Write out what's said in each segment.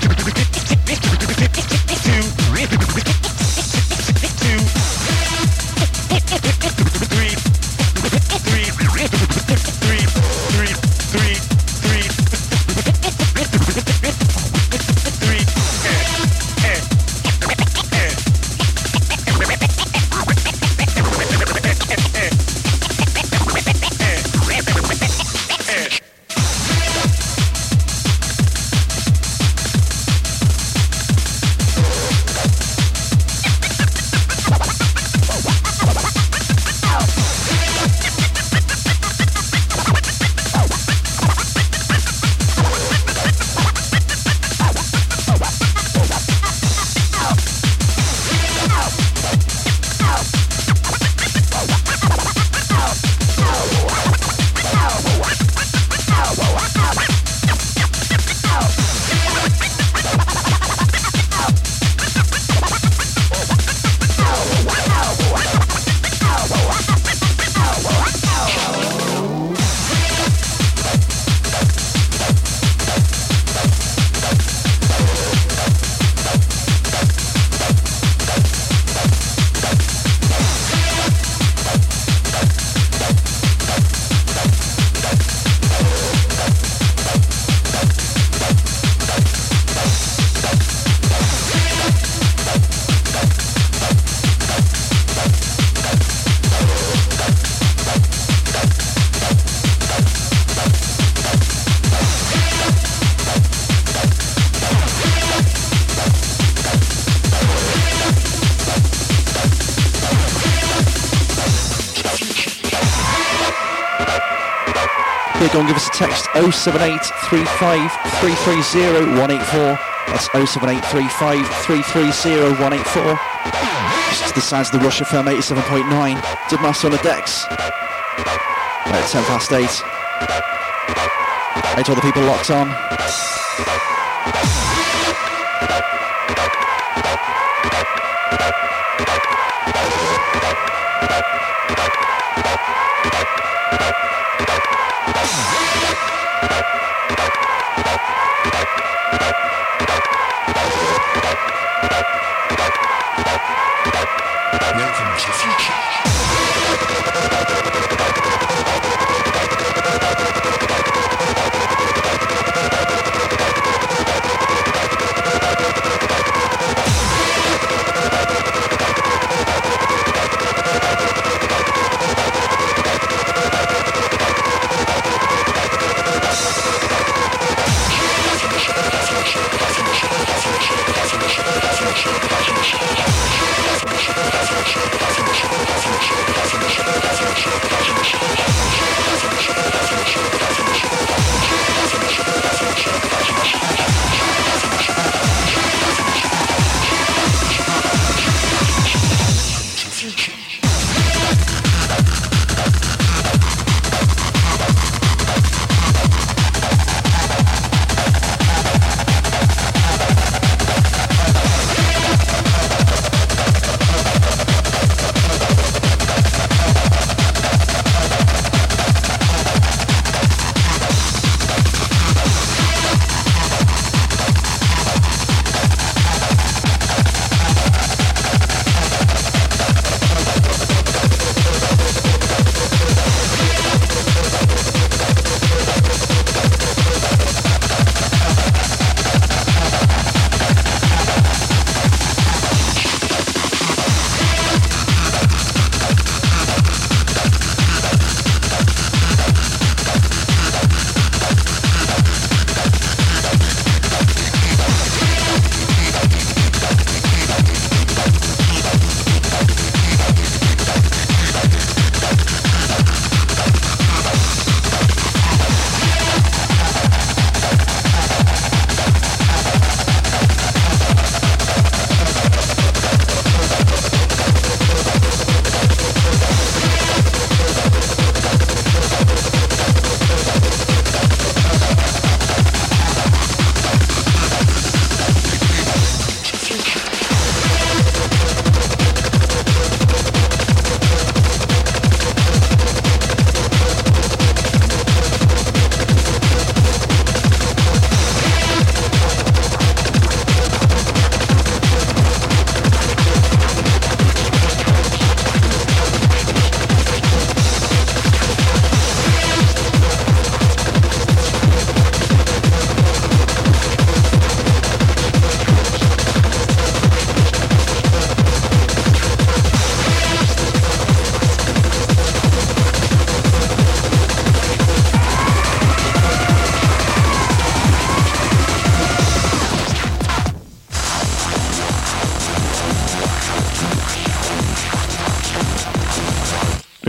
Go and give us a text 078 35 330 184. That's 078 35 330 184. Just to the sides of the Rush FM 87.9. Dub Master on the decks. At 10 past 8. Hey to all the people locked on.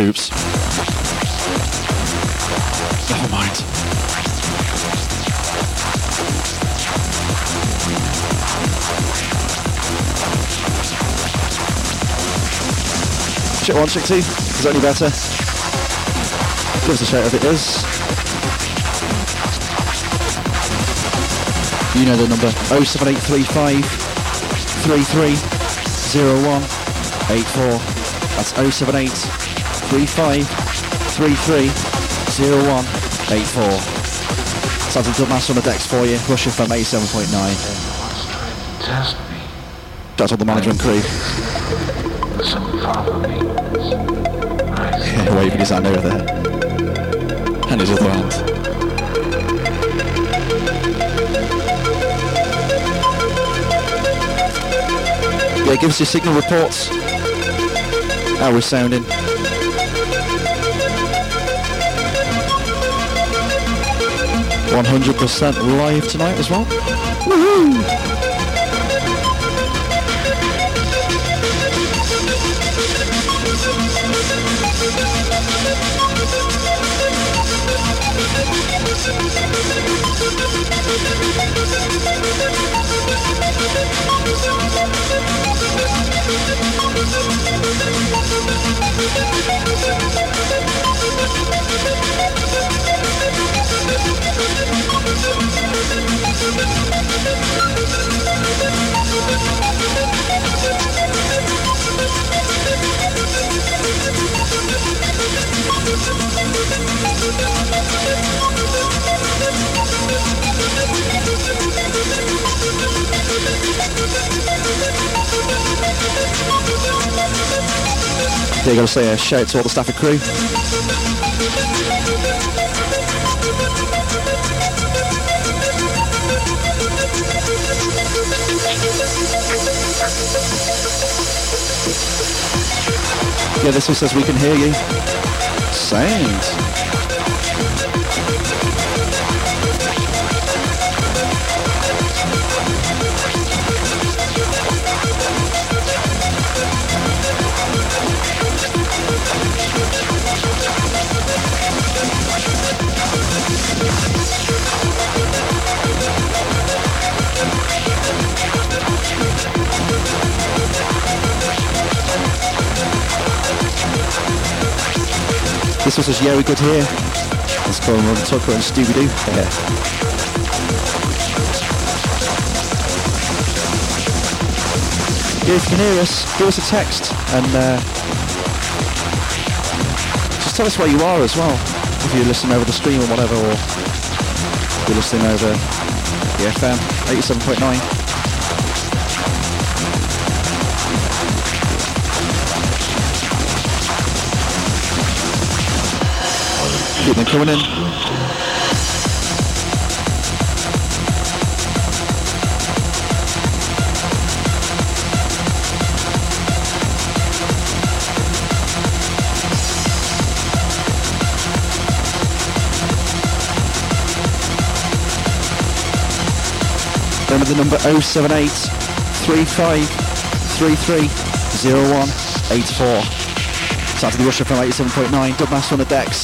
Oops. Never mind. Check 1, check 2. Is that any better? Give us a shout if it is. You know the number. 07835 330184. That's 07835 330184. Sounds like Dubmaster on the decks for you. Rush FM 87.9. Test me. That's all the management crew. Yeah, waving his hand over there. And his other hand. Yeah, give us your signal reports. How we're sounding. %100% live tonight as well. Woohoo! Yeah, gotta say a shout to all the staff and crew. Yeah, this one says we can hear you. Sound. This was just, yeah, we good here. Let's call him Robin Tucker and Scooby-Doo. Yeah. Yeah, if you can hear us, give us a text and just tell us where you are as well. If you're listening over the stream or whatever, or if you're listening over the FM 87.9. Keep them coming in. Remember the number 078 35 33 0184. Start to the Russia from 87.9. Dubmaster on the decks.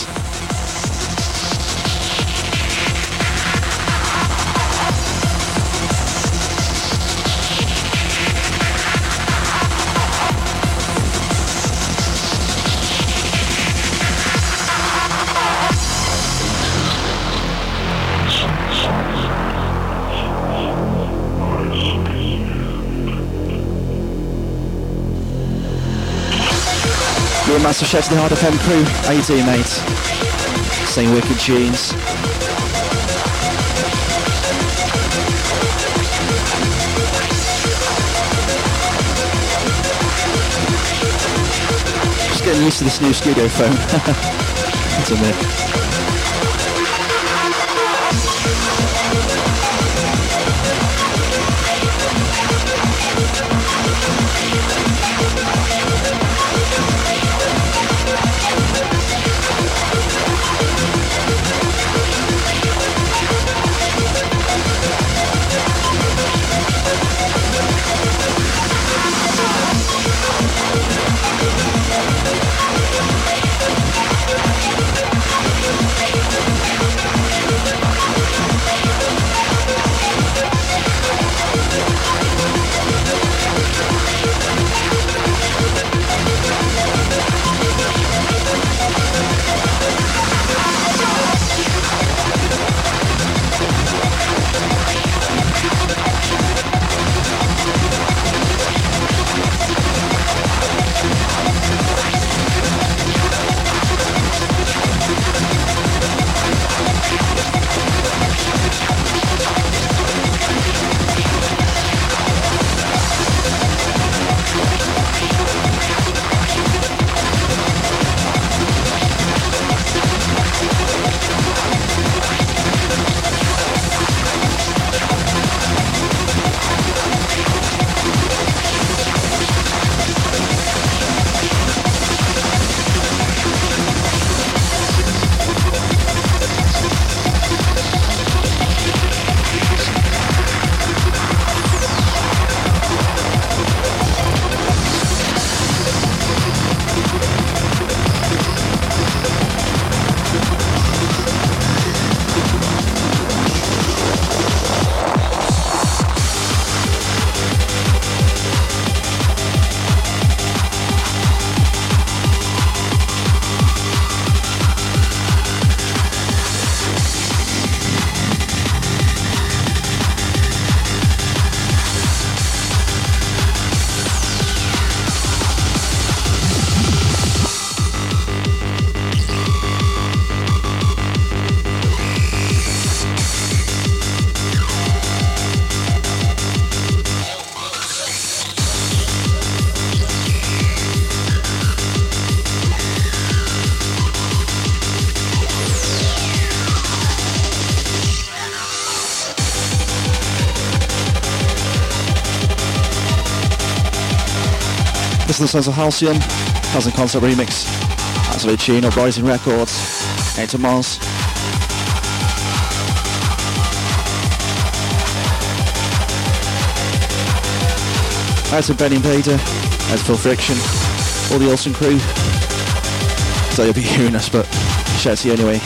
Massive shout to the Hard FM crew. How you doing, mate? Same wicked tunes. Just getting used to this new studio phone. It's a bit. This is the Sons of Halcyon, Thousand Concept remix. Absolute tune of Rising Records. 8 to Mars. Out to Ben Invader, out to Phil Friction, all the Olsen crew. So you'll be hearing us, but shout out to you anyway.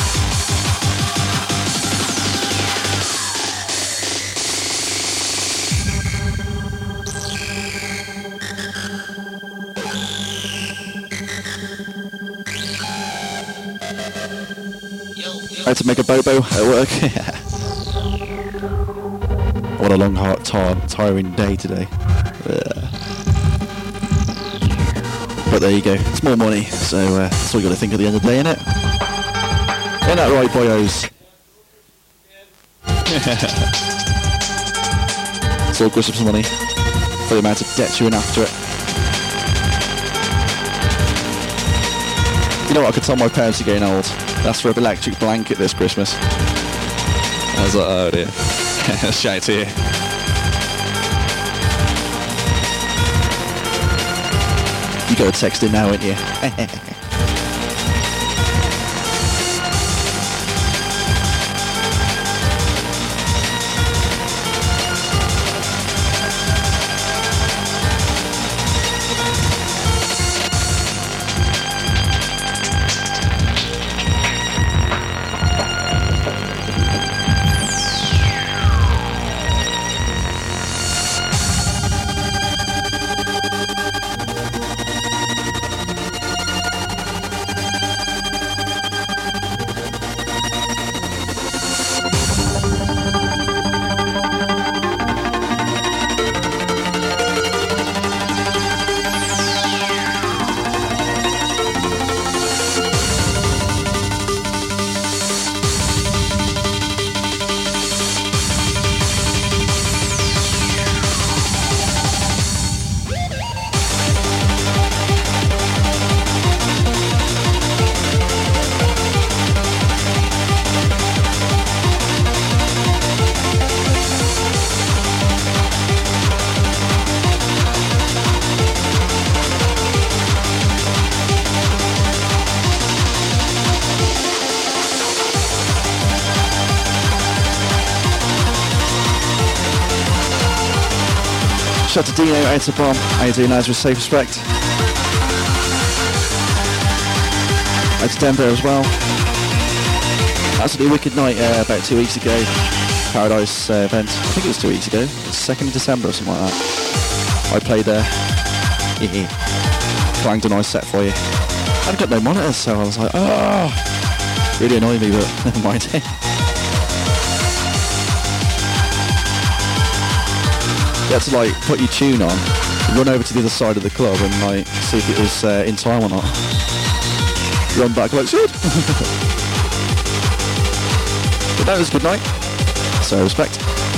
Out to make a bobo at work. What a long, hard, tiring day today. But there you go, it's more money, so that's all you got to think at the end of the day, innit? Ain't that right, boyos? It's all Christmas money for the amount of debt you're in after it. You know what, I could tell my parents are getting old. That's for an electric blanket this Christmas. I was like, oh dear. Shout to you. You got to text in now, ain't you? Shout out to Dino, out to Bomb. How you doing, lads? With safe respect. Out to Denver as well. Absolutely wicked night about 2 weeks ago. Paradise event. I think it was 2 weeks ago. It's 2nd of December or something like that. I played there. Clanged a nice set for you. I've got no monitors, so I was like, oh, really annoyed me, but never mind. You had to like put your tune on, run over to the other side of the club and like see if it was in time or not. Run back like shit. But that was a good night. So respect.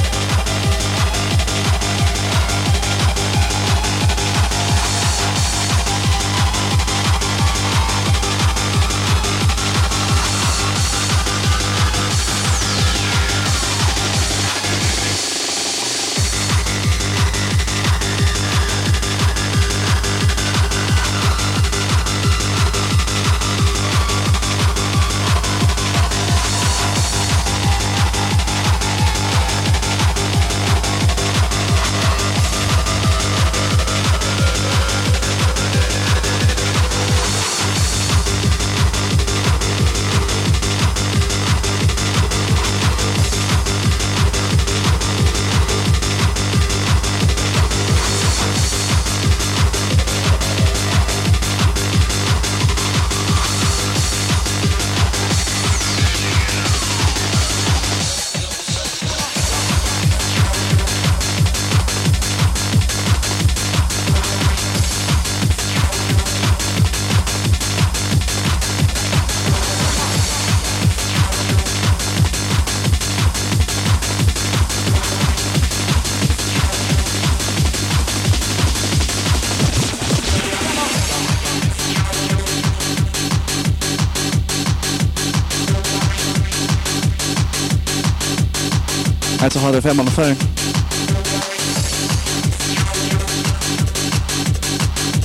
Out to Hive FM on the phone.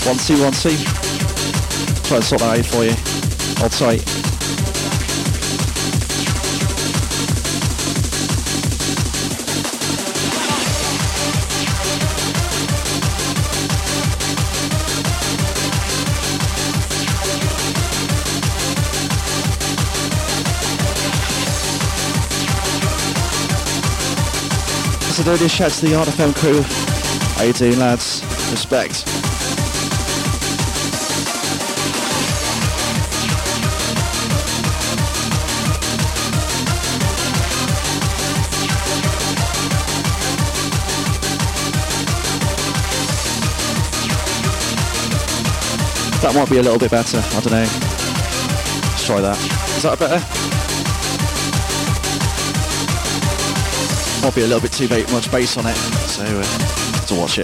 2, 1, 2. Try and sort that out for you. Hold tight. So do this shout to the Art FM crew. How you doing, lads? Respect. That might be a little bit better. I don't know. Let's try that. Is that better? Might be a little bit too much bass on it, so have to watch it.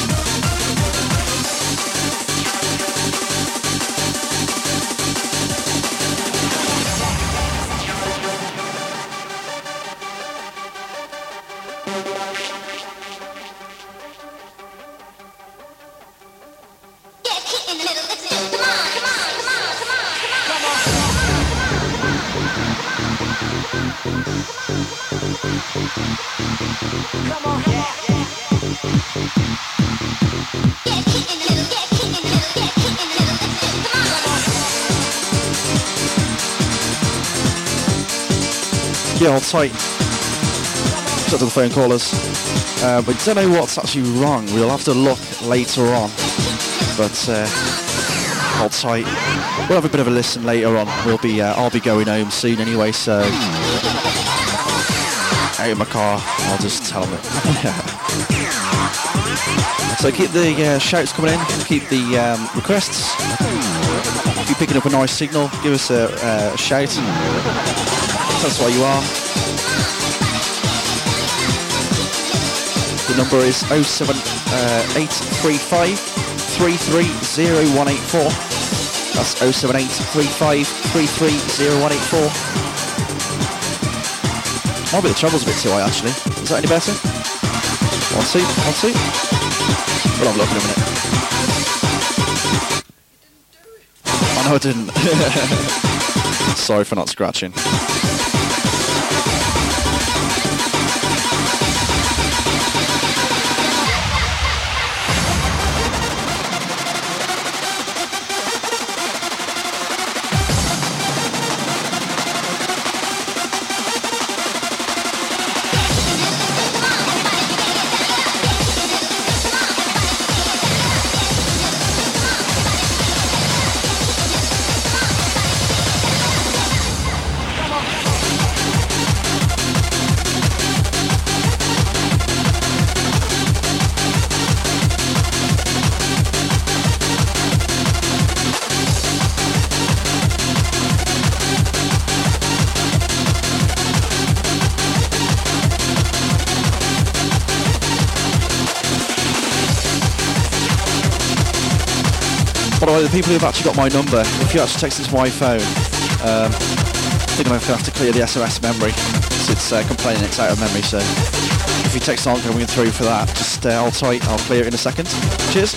Yeah, hold tight. Shut to the phone callers. We don't know what's actually wrong. We'll have to look later on. But hold tight. We'll have a bit of a listen later on. I'll be going home soon anyway, so out in my car, I'll just tell them it. So keep the shouts coming in. Keep the requests. If you're picking up a nice signal, give us a shout. That's why you are. The number is 07835 330184. That's 07835 330184. Might be the trebles a bit too high actually. Is that any better? 1, 2, 1, 2. We'll have a look in a minute. I know I didn't. Sorry for not scratching. By the way, the people who've actually got my number, if you actually text it to my phone, I think I'm going to have to clear the SOS memory, because it's complaining it's out of memory, so if your texts aren't coming through for that, just hold tight, I'll clear it in a second. Cheers.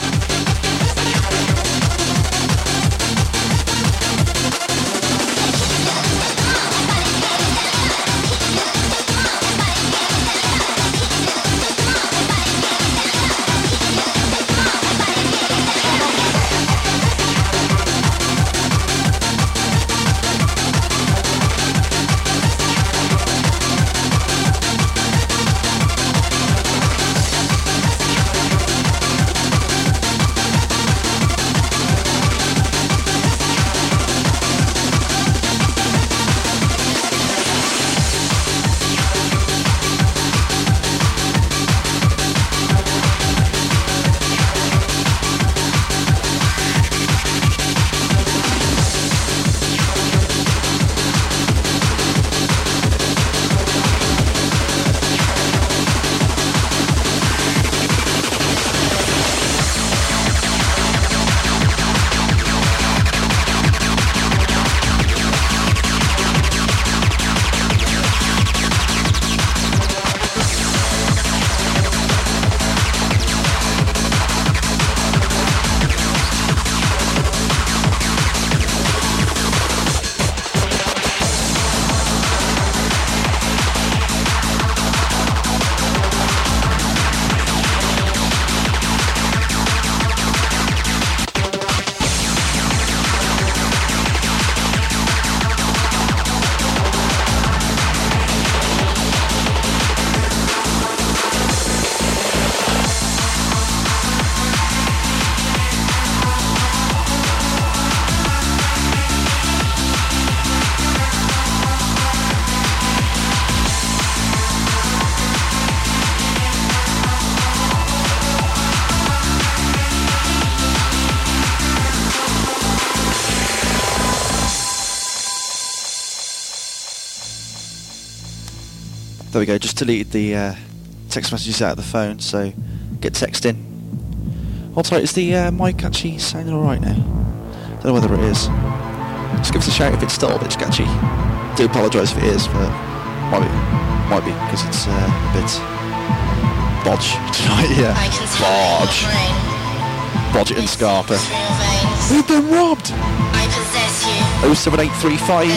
There we go, just deleted the text messages out of the phone, so get texting. Also, is the mic actually sounding alright now? Don't know whether it is. Just give us a shout if it's still a bit sketchy. Do apologise if it is, but might be because it's a bit bodge tonight. Yeah, bodge. Bodge and Scarpa. We've been robbed. 07835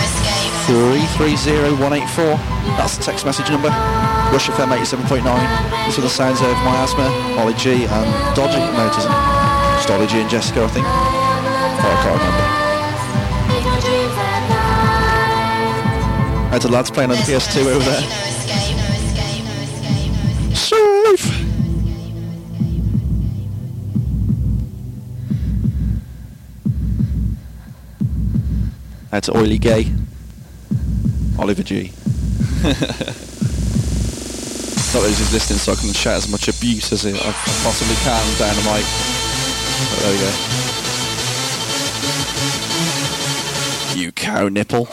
330 184. That's the text message number. Rush FM 87.9. These are the sounds of Miasma, Ollie G and Dodgy. No, it isn't. Just Ollie G and Jessica, I think. Oh, I can't remember. How's the lads playing on the PS2 over there? Safe! How's Oily Gay? Oliver G. Not that he's listening, so I can shout as much abuse as I possibly can down the mic. But there we go. You cow nipple.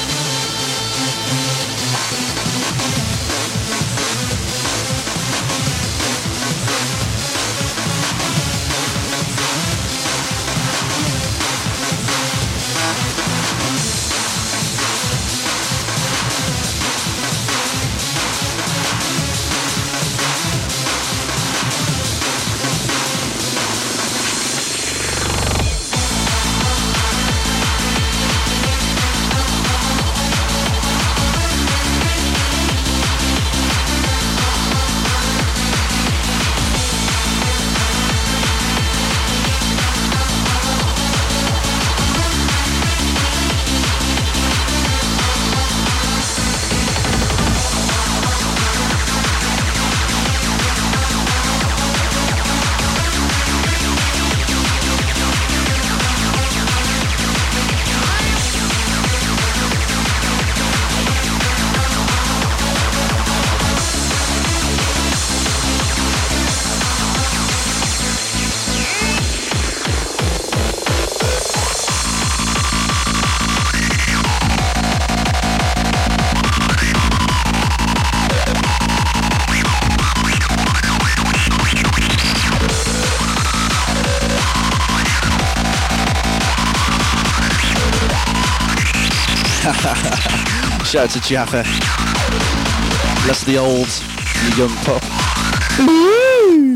Shout out to Jaffa. Less the old, the young pup. Woo!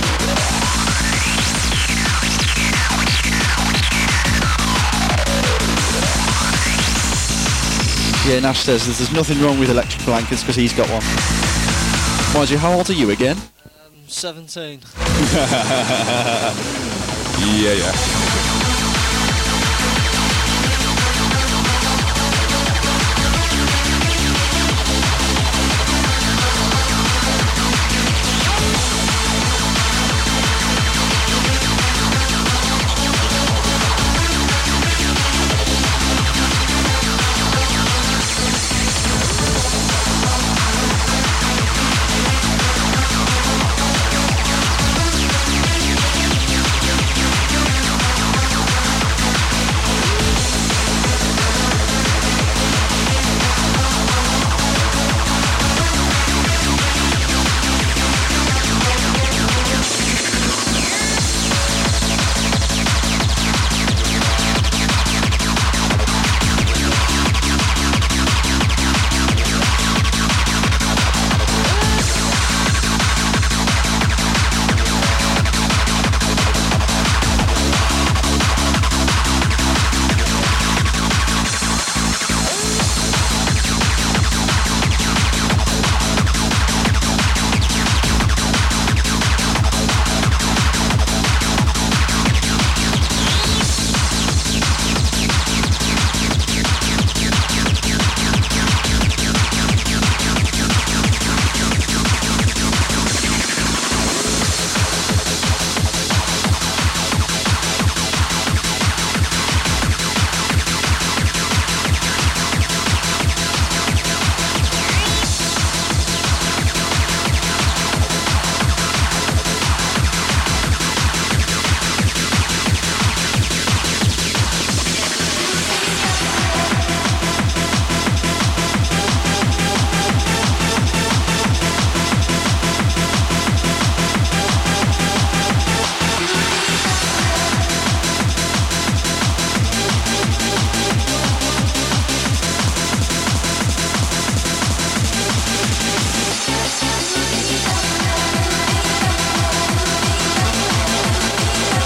Yeah, Nash says there's nothing wrong with electric blankets because he's got one. Mind you, how old are you again? 17. Yeah.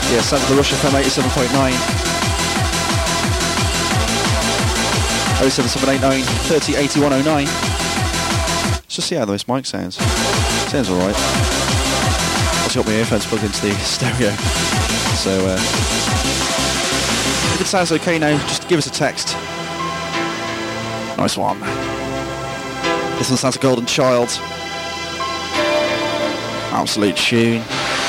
Yeah, sounds of the Rush FM 87.9. 07789 30 80 109. Let's just see how this mic sounds. Sounds alright. I've got my earphones plugged into the stereo. So, if it sounds okay now, just give us a text. Nice one. This one sounds like Golden Child. Absolute tune.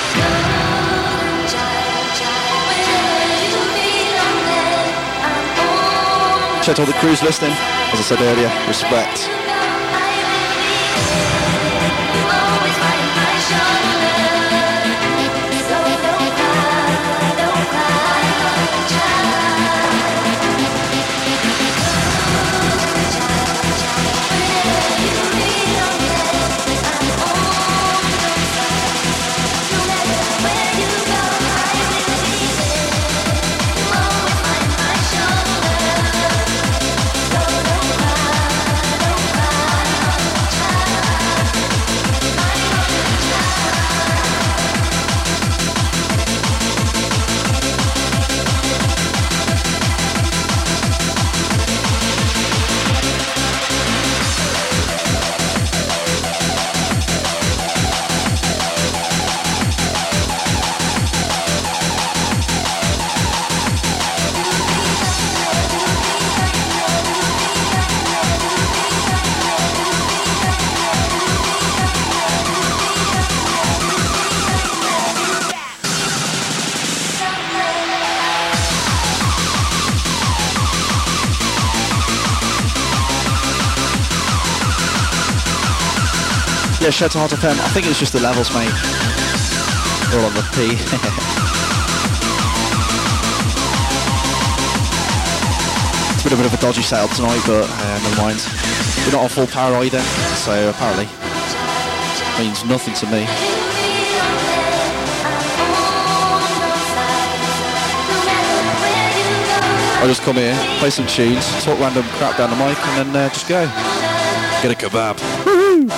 Shout out to all the crews listening. As I said earlier, respect. Yeah, shout out to Hot FM. I think it was just the levels, mate. All on the P. It's been a bit of a dodgy setup tonight, but never mind. We're not on full power either, so apparently means nothing to me. I'll just come here, play some tunes, talk random crap down the mic, and then just go. Get a kebab. Woo-hoo!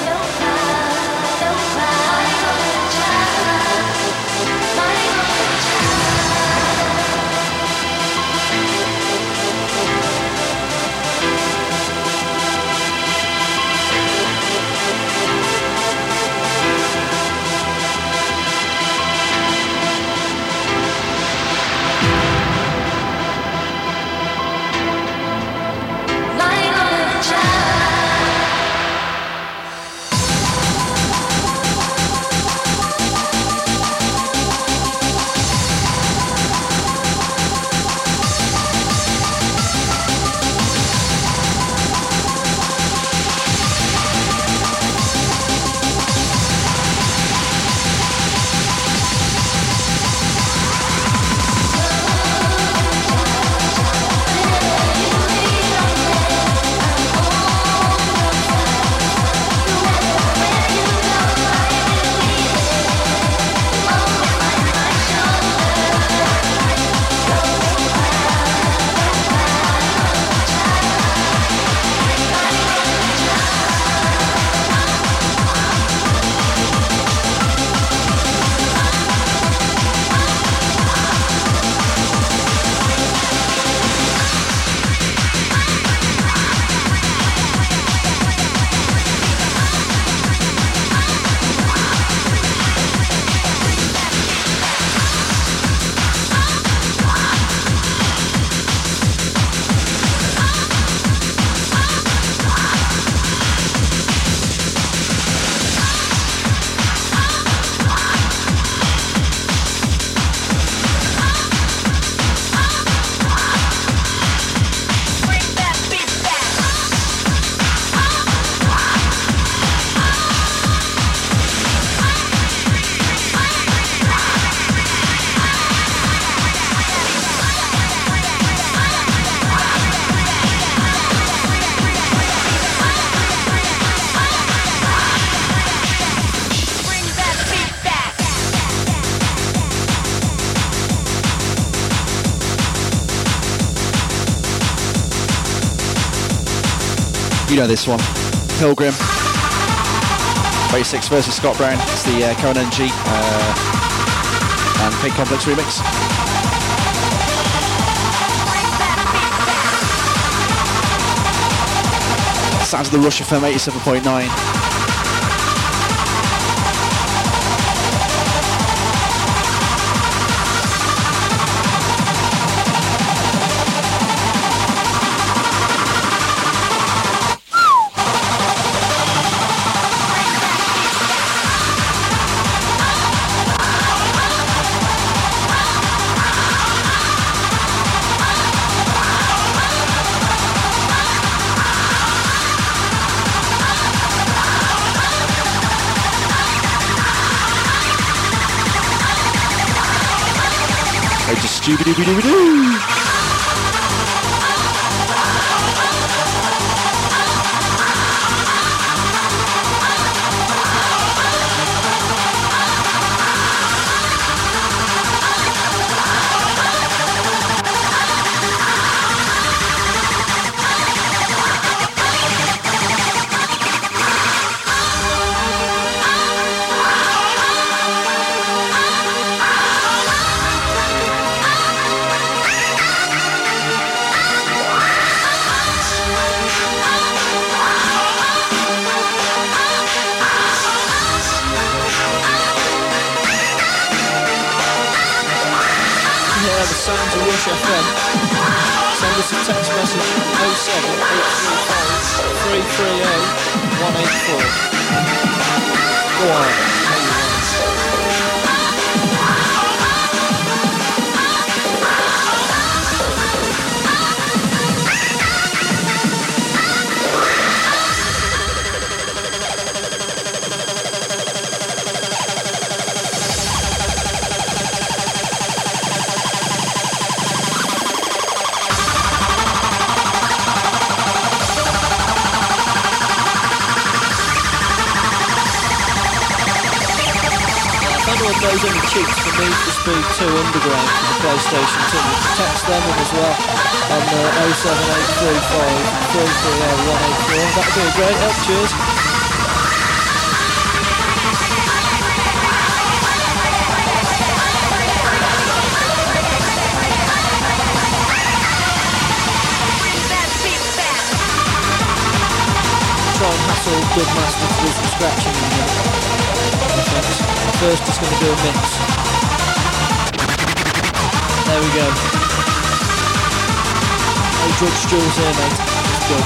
You know this one. Pilgrim. 86 versus Scott Brown. It's the Conan G and K Complex remix. Sounds of the Rush FM 87.9. Doobie-doobie-doobie-doo. PlayStation 2. Text them in as well on 07835 330 184. That would be a great help. Cheers. Try and hassle Dubmaster to do some scratching in there. First, just going to do a mix. There we go. No drugs jewels here, mate. It's good.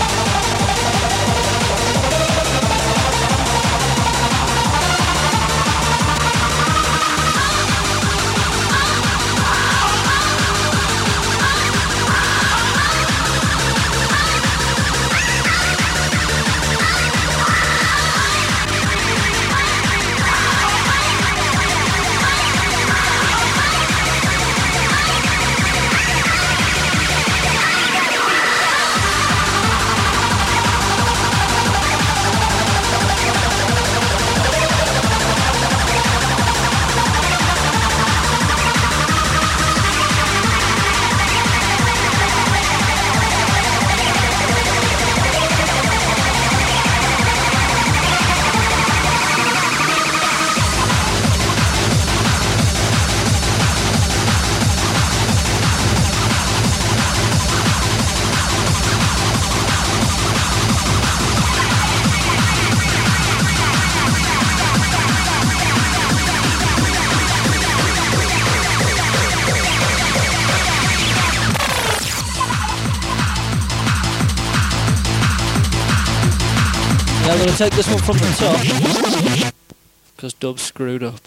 I'm going to take this one from the top because Dub screwed up.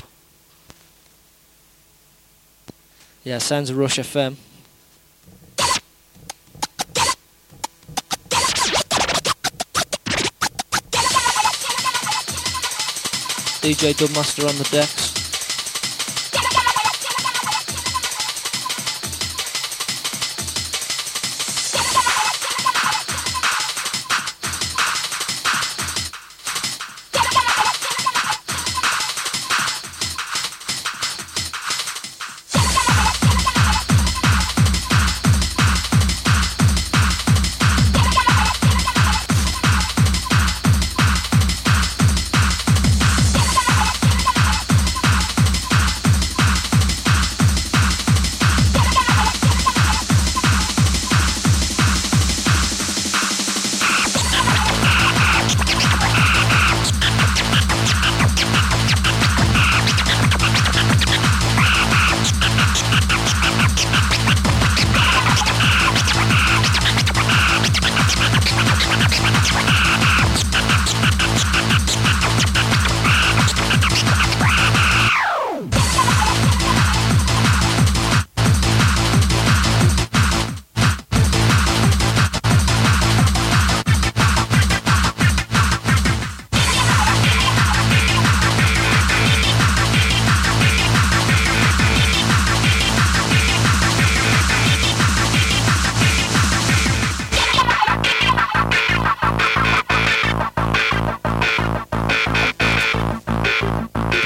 Yeah, sounds of Rush FM. DJ Dubmaster on the decks.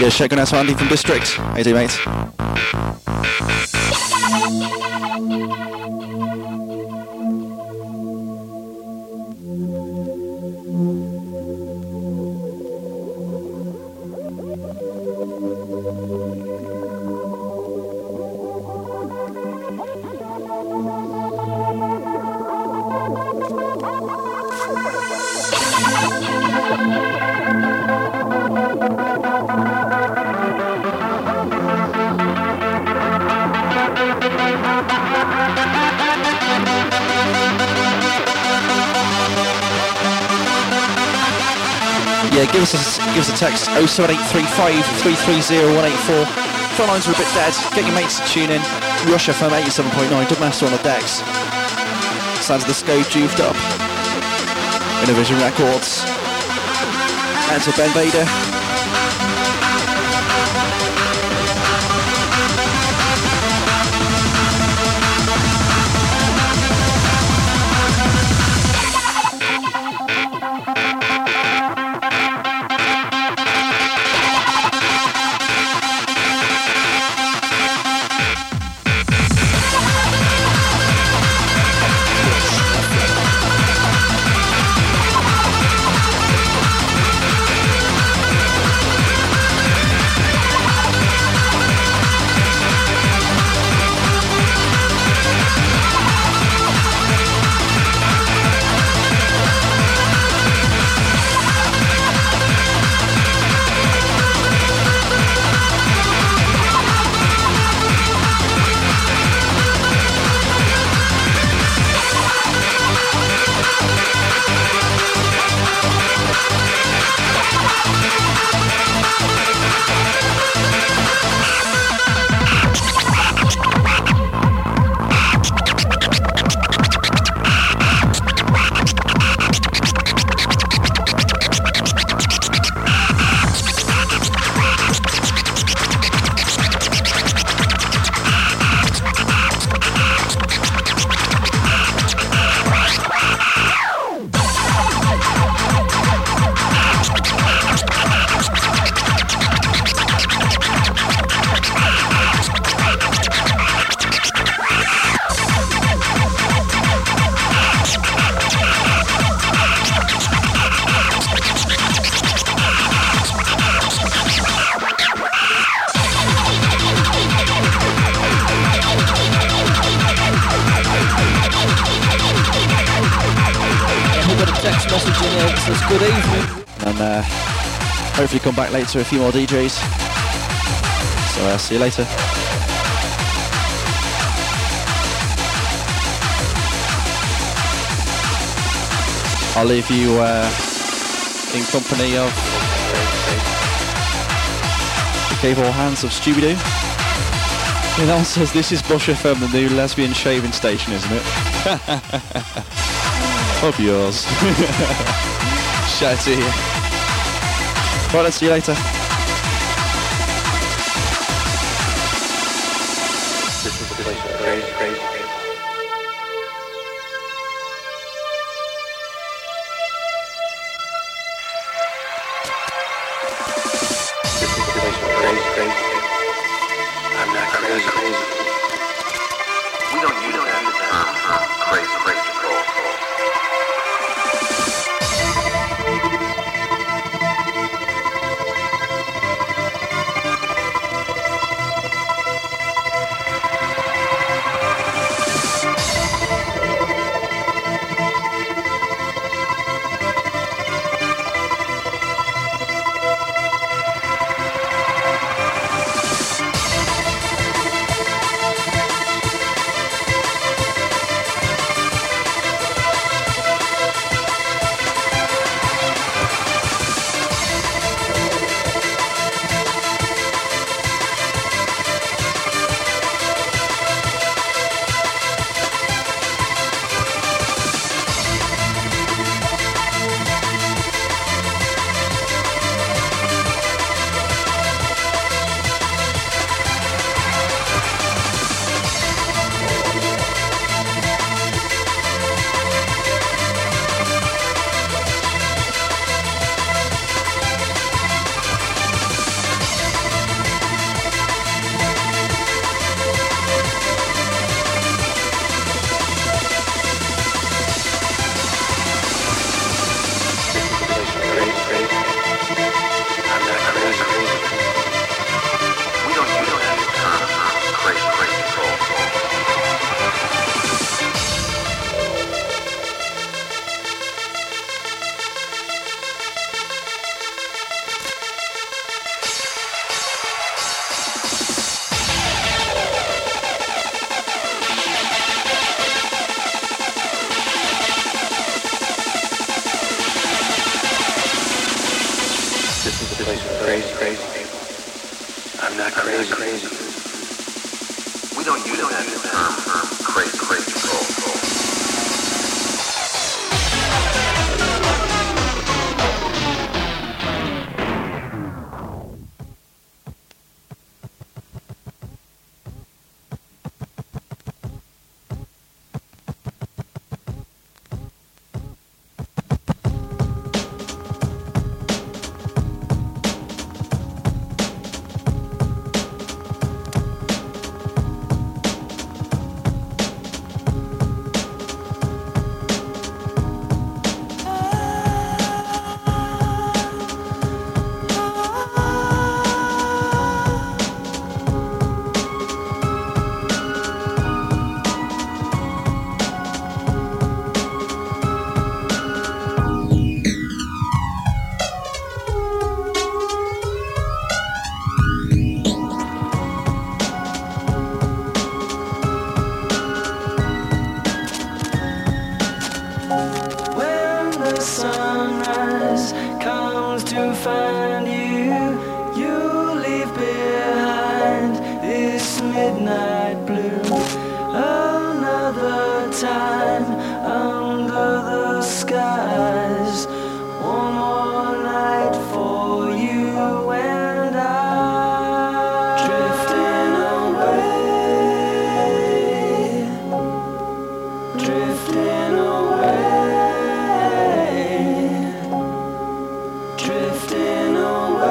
Yeah, shout going out to Andy from District. How you doing, mate? Give us a text 07835 330 184. Phone lines are a bit dead. Get your mates to tune in. Rush FM 87.9. Doug Master on the decks. Sounds of the scope juved up. Innovision Records. And to Ben Vader. Good evening. And hopefully come back later, a few more DJs. So I'll see you later. I'll leave you in company of the capable hands of Scooby-Doo. And Al says this is Bush FM, the new lesbian shaving station, isn't it? Of yours. Shout to you. Right, let's see you later. This is the place for crazy. This is the place for crazy. I'm not crazy. We don't use that crazy control. This is the place for crazy people. I'm not crazy. We don't use that term crazy people. Drifting away.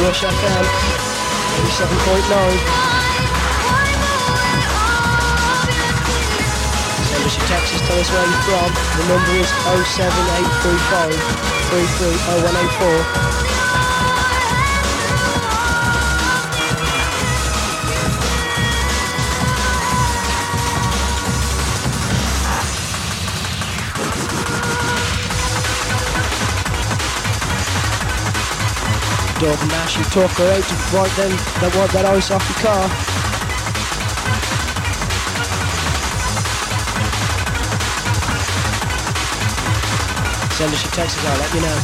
Rush FM 87.9. Send us your texts, tell us where you're from. The number is 07835 330184. Dog Nash, you talk her out to wipe that ice off your car. Send us your texts, I'll let you know.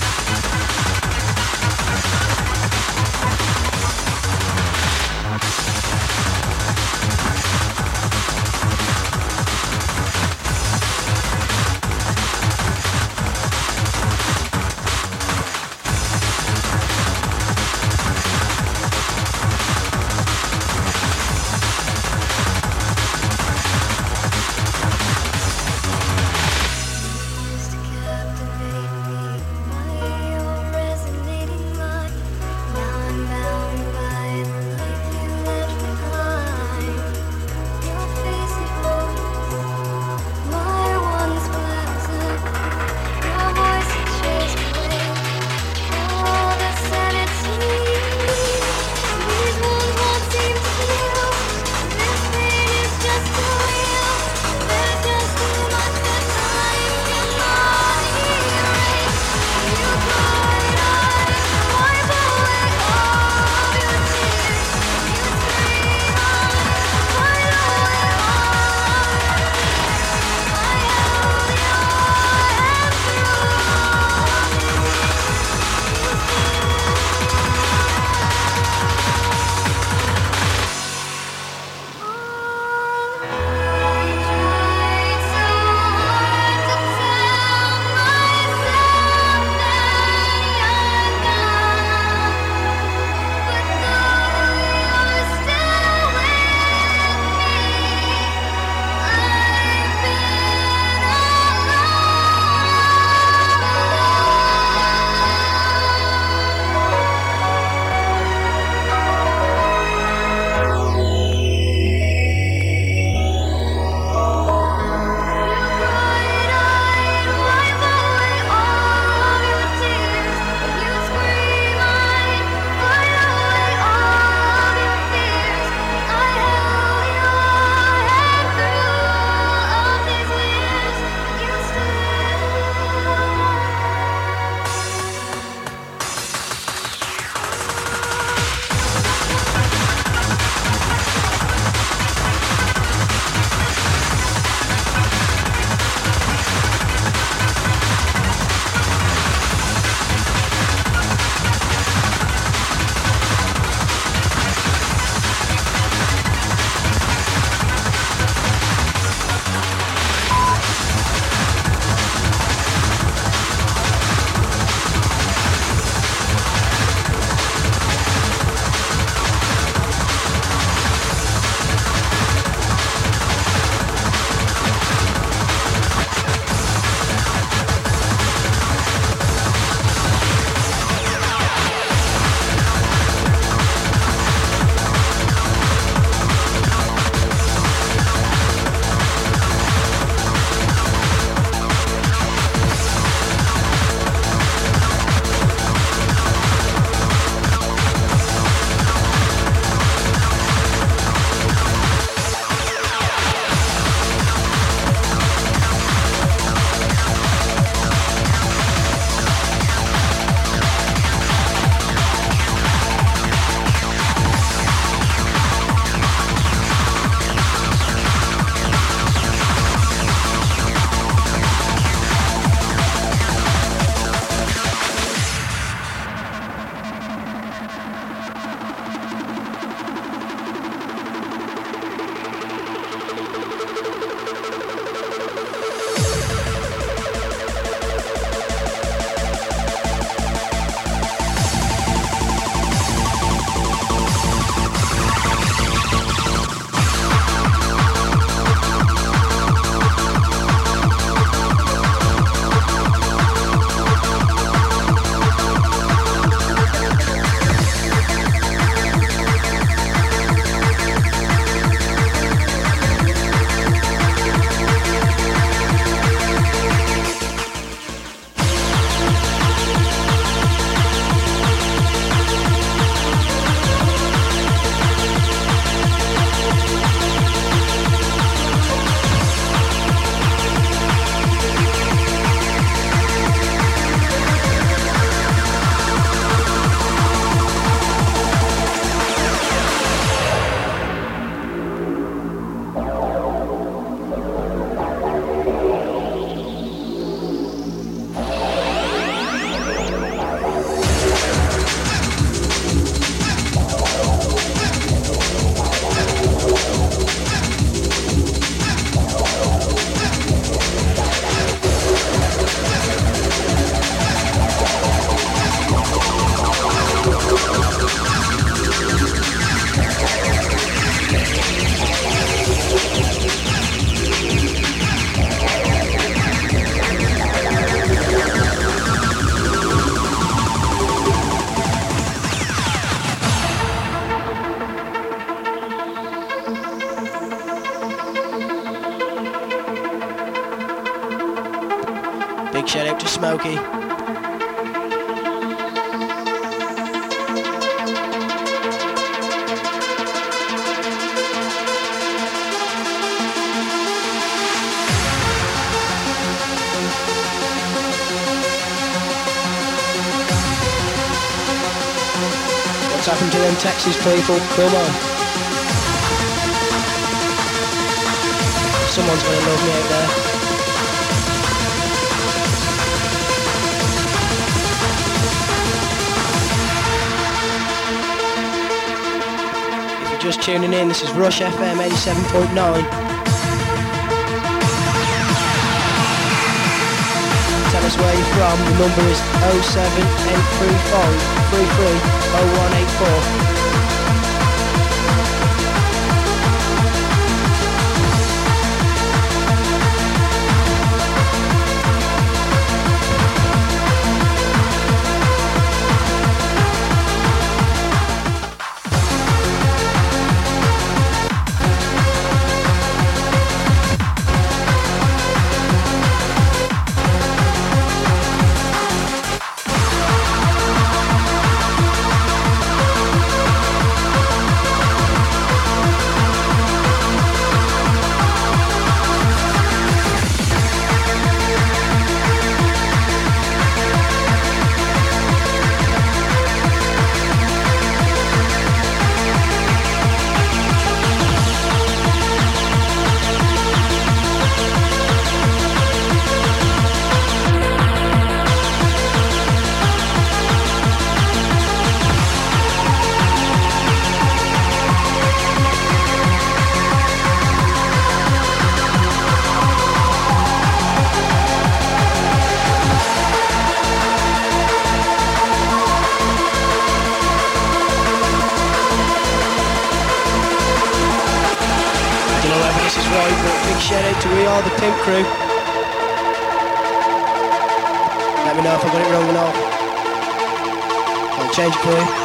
Captivate me, Big shout out to Smokey. What's happened to them Texas people? Come on. Someone's gonna love me out there. If you're just tuning in, this is Rush FM 87.9. Tell us where you're from. The number is 07835 330184. Shout out to We Are the Pimp Crew. Let me know if I got it wrong or not. I'll change it for you.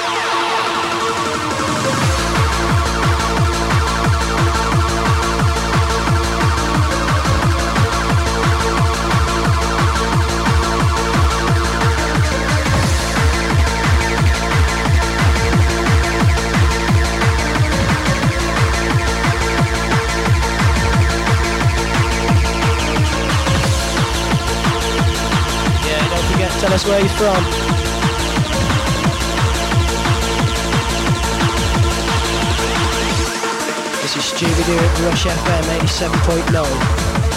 Tell us where you're from. This is Stevie Do at Rush FM 87.9.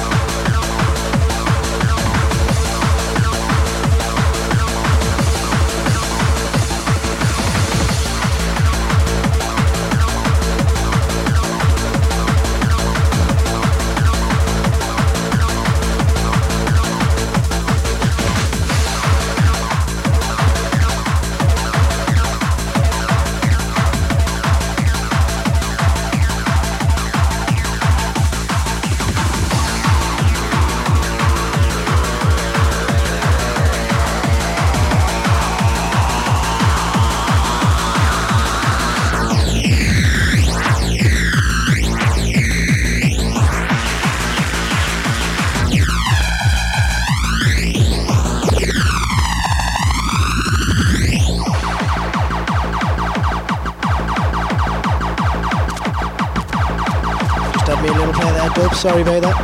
Sorry about that.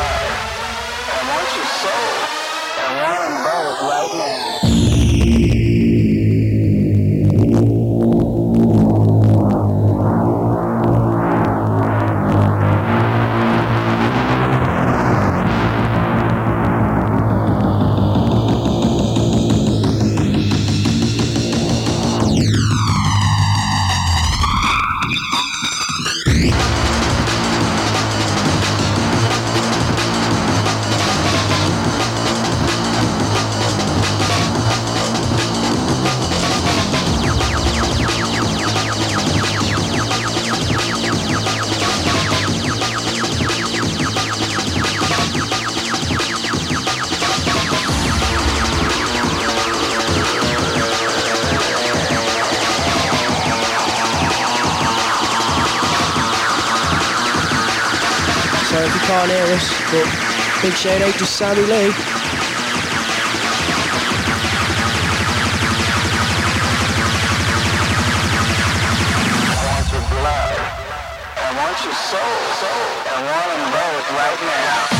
I want them both right now. can't hear us, but big shout out to Sammy Lee. Your soul, I want them both right now.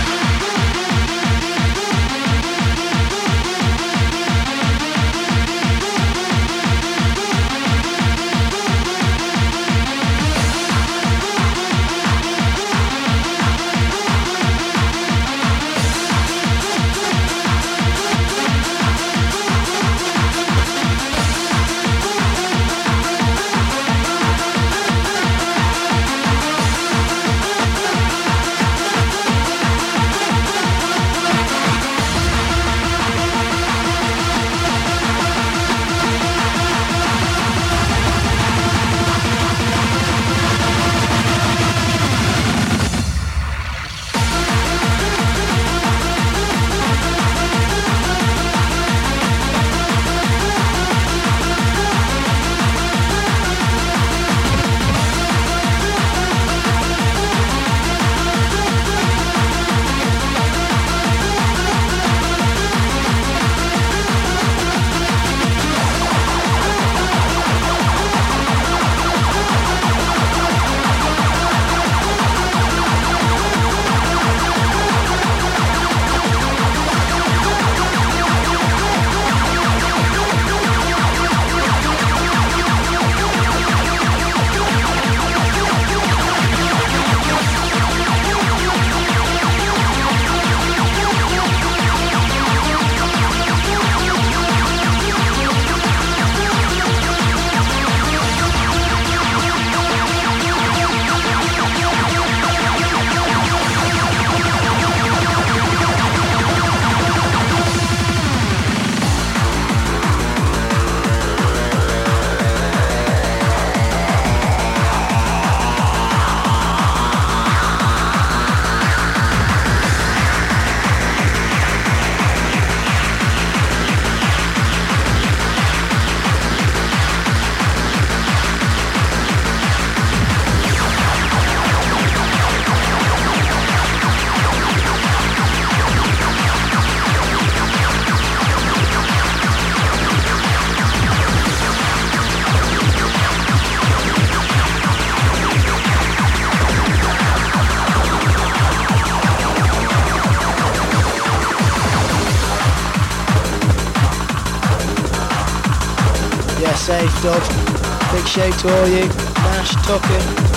Safe dub. Big shout to all you. Nash, Tucker.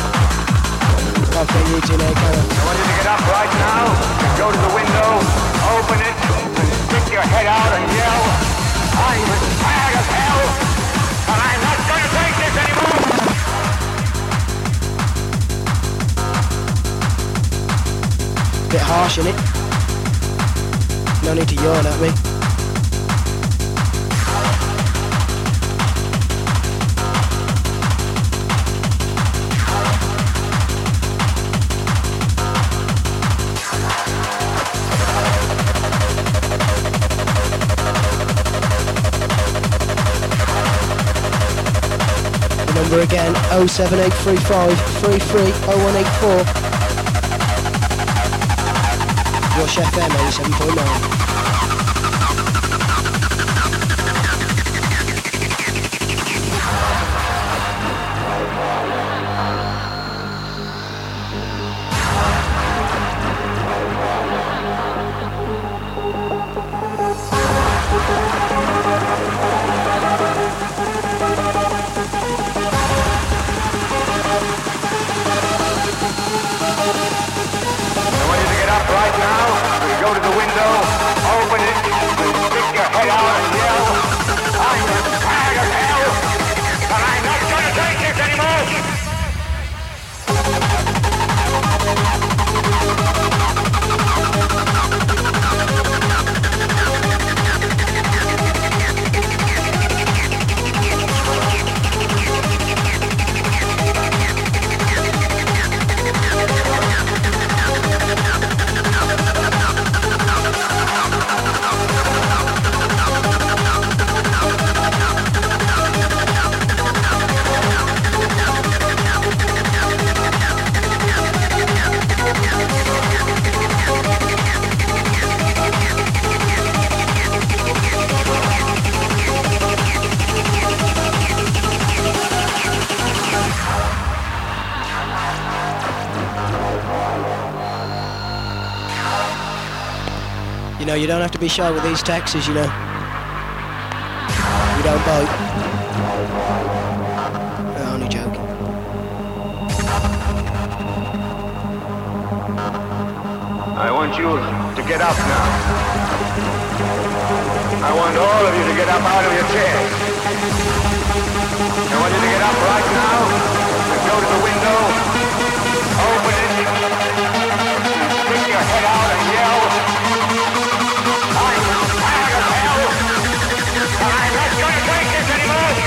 Okay, you two now, I want you to get up right now, go to the window, open it, and stick your head out and yell, I'm as tired as hell, and I'm not going to take this anymore! Bit harsh, innit? No need to yawn at me. Number again, 07835 330184. Rush FM 87.9. Right now, we go to the window, you don't have to be shy with these taxis, you know. We don't bite. No, only joking. I want you to get up now. I want all of you to get up out of your chairs. I want you to get up right now and go to the window, open it, stick your head out and yell, I'm tired of hell, and I'm not going to take this anymore.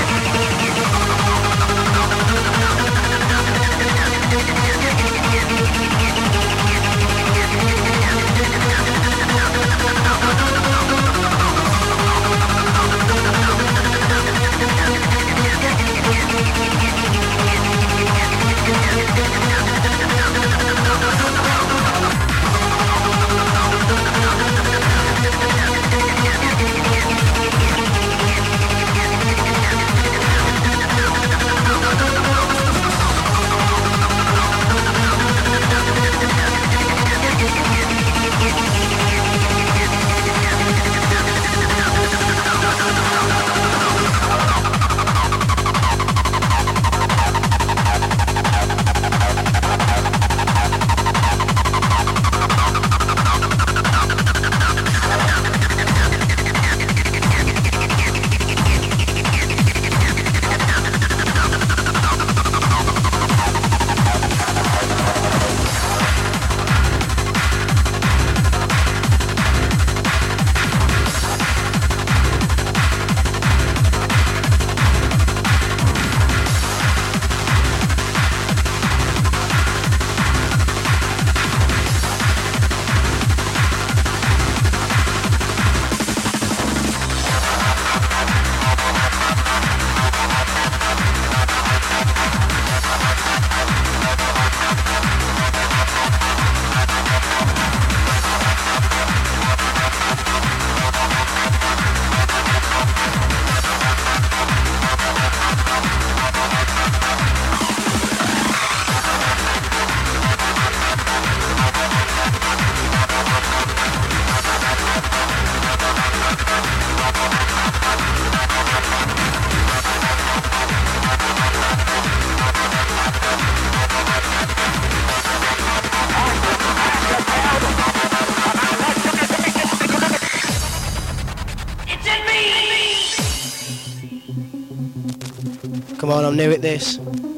Come on, I'm new at this.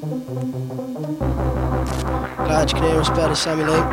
Glad you can hear us better, Sammy Lee.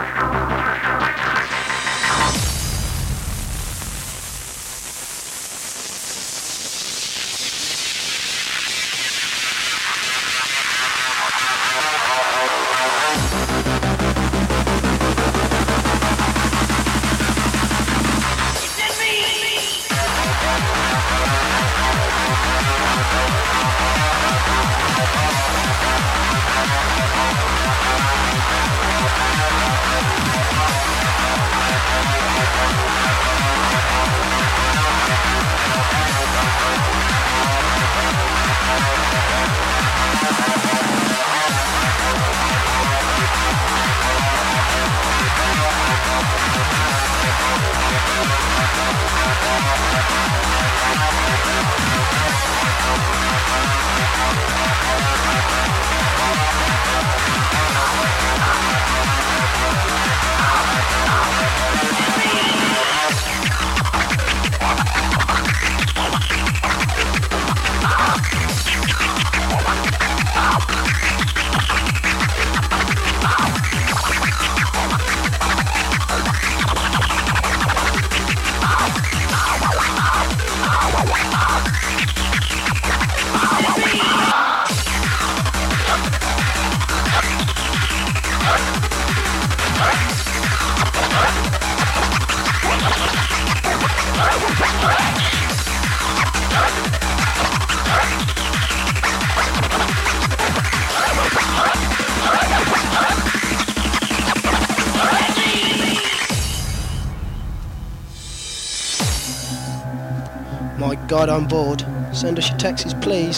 My God, I'm bored. Send us your texts, please.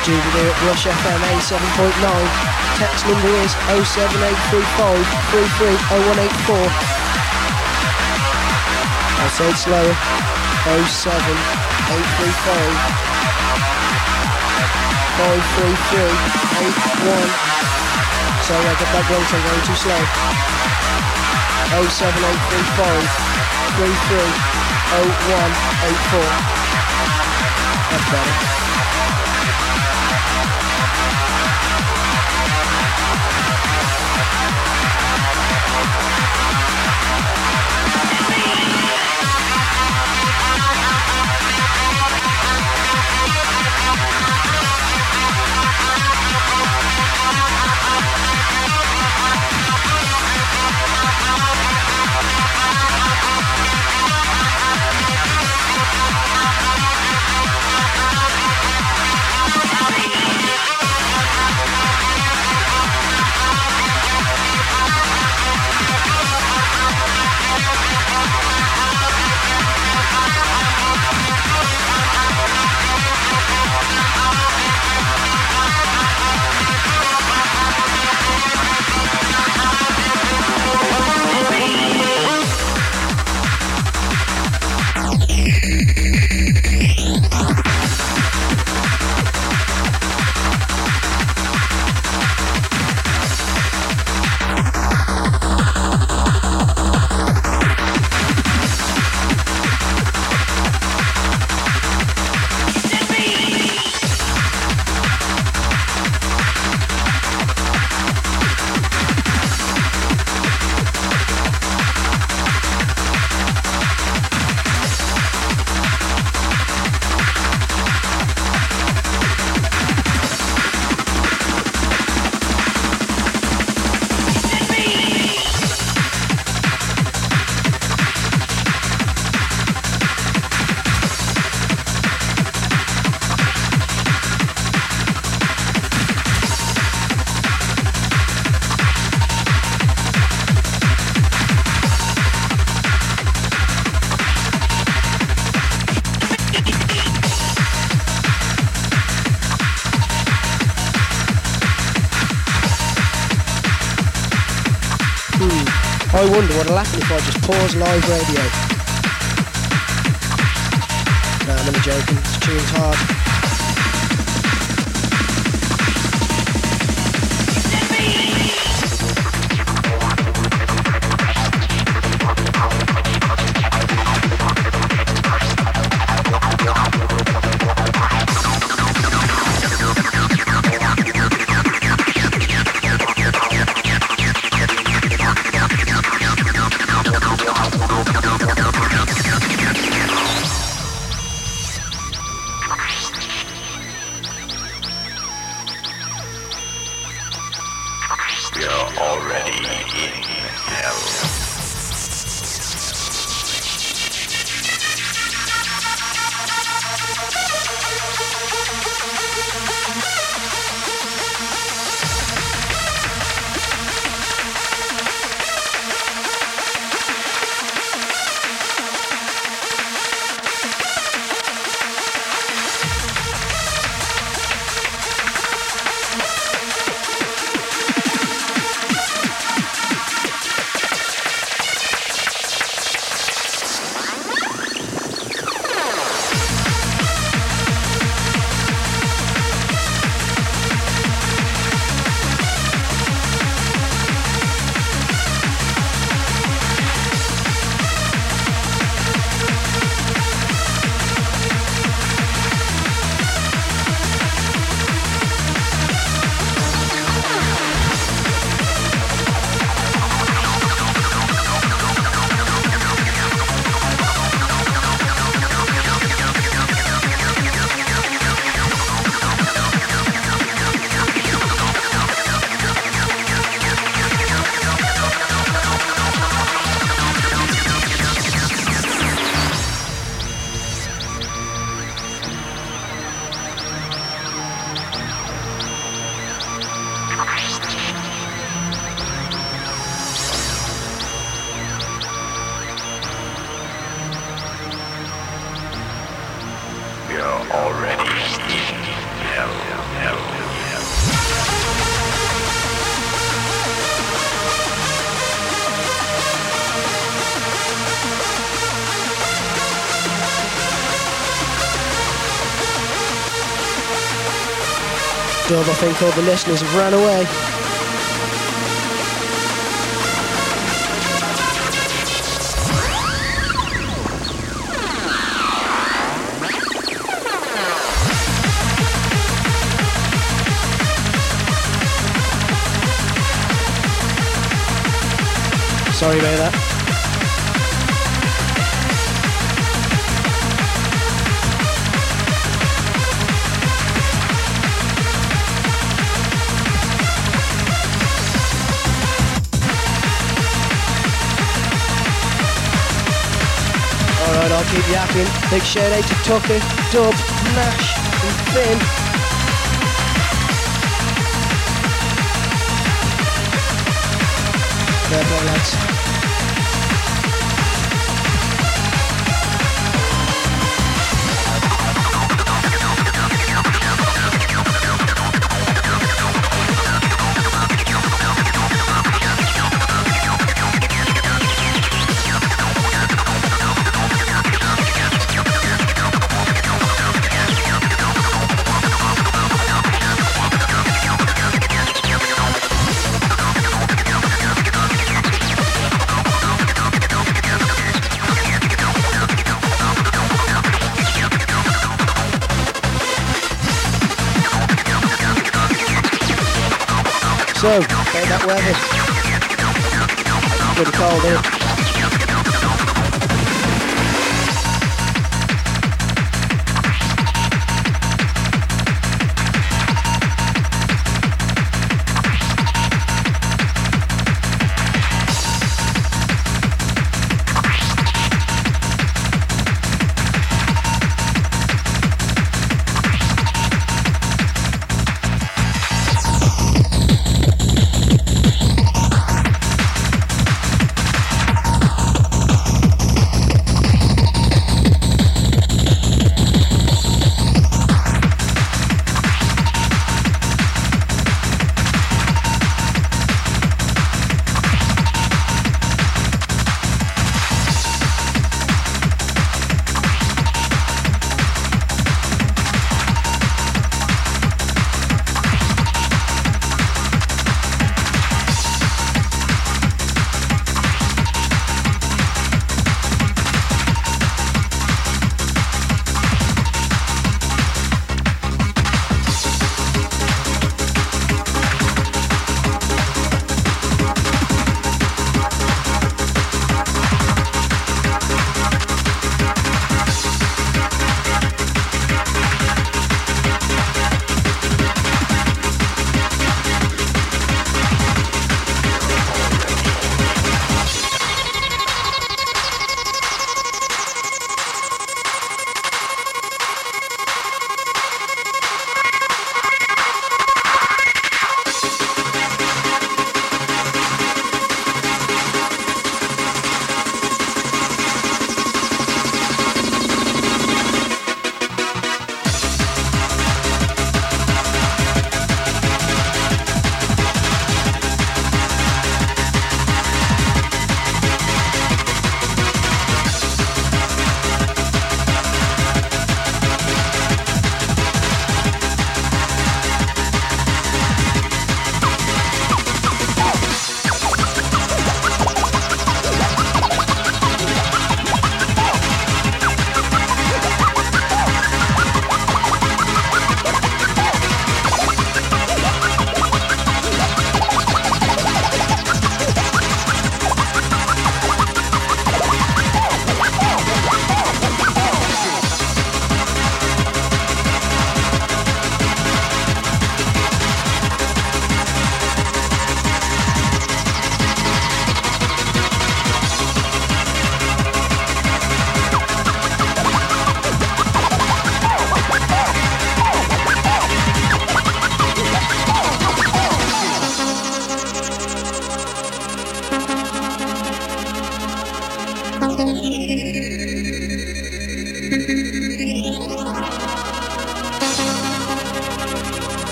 Judy here at Rush FM 87.9. Text number is 07835 330184. I'll say it slower. 07835 53381. Sorry, I got that wrong, so I'm going too slow. 07835 330184. That's better. I wonder what'll happen if I just pause live radio. No, I'm only joking, this tune's hard. dub. I think all the listeners have ran away. Sorry about that. Alright, I'll keep yapping. Big shout out to Tucker, Dub, Nash and Finn. Fair play, lads. So, about that weather. Pretty cold, isn't it?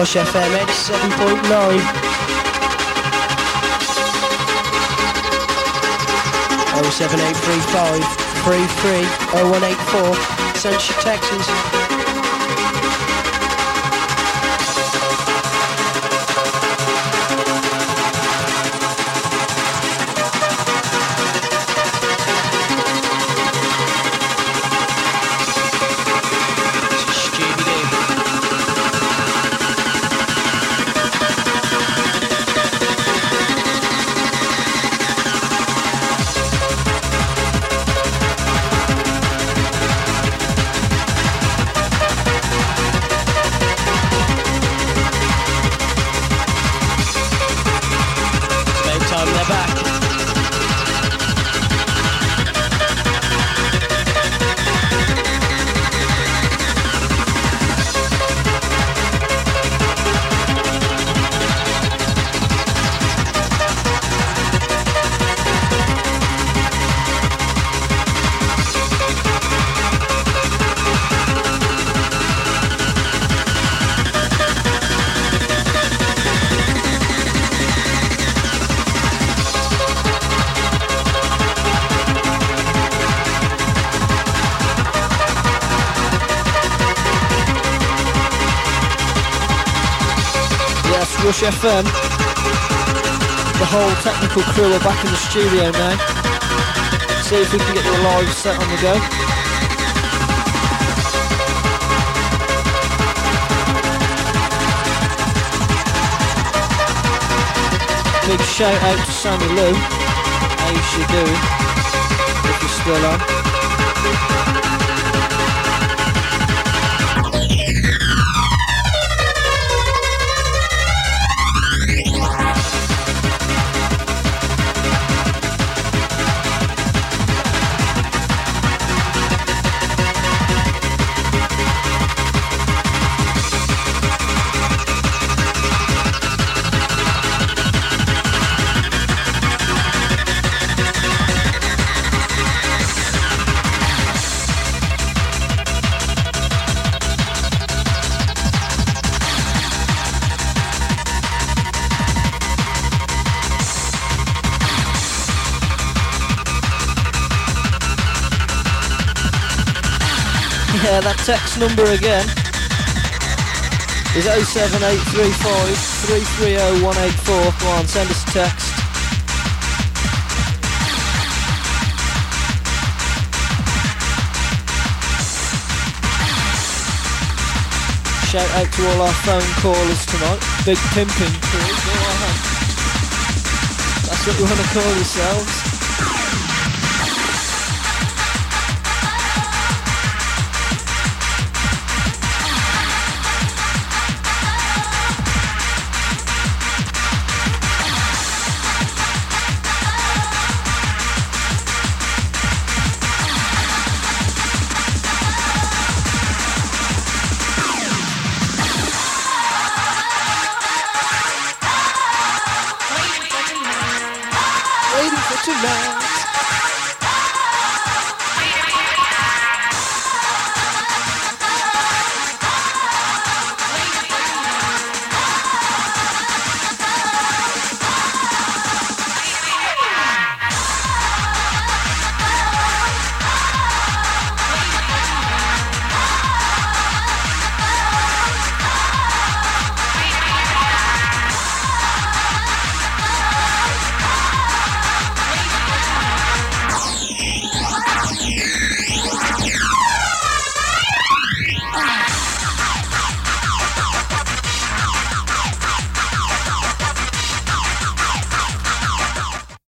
Rush FM 87.9. 07835 33 0184. Send us your texts. Rush FM. The whole technical crew are back in the studio now. See if we can get your live set on the go. Big shout out to Sammy Lou. How's she doing? If you're still on. Yeah, that text number again is 07835 330 184. Go on, send us a text. Shout out to all our phone callers tonight. Big pimping crew. Go on. That's what you want to call yourselves.